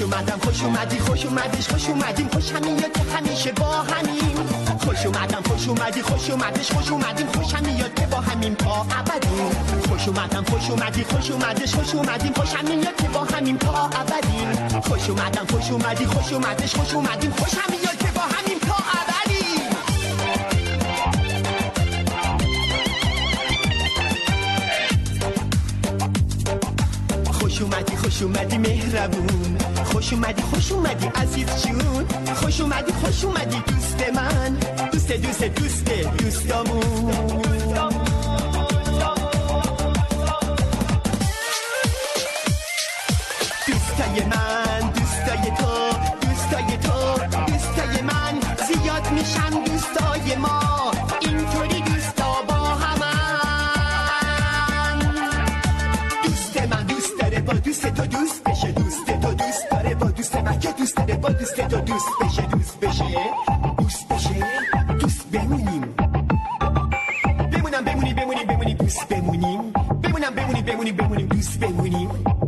اومدم خوش اومدی خوش اومدش خوش اومدیم خوشم میاد که همیشه با همین خوش اومدم خوش اومدی خوش اومدش خوش اومدیم خوشم میاد که با همین تا ابدیم خوش اومدم خوش اومدی خوش اومدش خوش اومدیم خوشم میاد که با همین تا ابدیم خوش اومدم خوش اومدی خوش اومدش خوش اومدیم خوشم میاد که با همین تا ابدیم خوش اومدی مهربون خوش اومدی عزیز جون خوش اومدی دوست من دوستامون دوستای من دوستای دوستای من زیاد میشن دوستای ما اینطوری دوستا با همن دوست من دوست داره با دوست تو دوست بشه دوست تو دوست داره با دوست من که دوست داره با دوست تو دوست بشه دوست بمونیم بمونیم دوست بمونیم بمونیم دوست بمونیم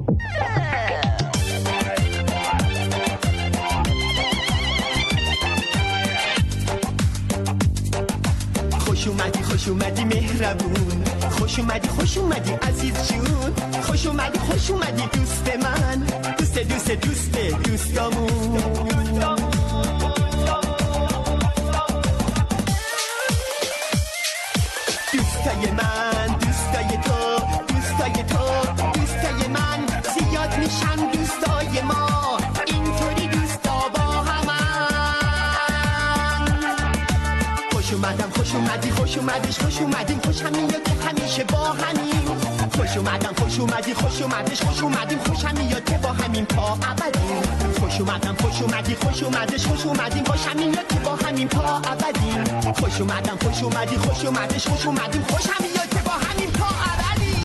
خوش اومدی مهربون خوش اومدی عزیز جون خوش اومدی دوست من دوستامون دوستای من دوستای دوستای من زیاد میشن دوستای ما اینطوری دوستا با همن خوش اومدم خوش اومدی خوش اومدش خوش اومدیم خوشم میاد که همیشه با همین خوش اومدم خوش اومدی خوش اومدش خوش اومدیم خوشم میاد که با همین تا ابدیم خوش اومدم خوش اومدی خوش اومدش خوش اومدیم خوشم میاد که با همین تا ابدیم خوش اومدم خوش اومدی خوش اومدش خوش اومدیم خوشم میاد که با همین تا ابدیم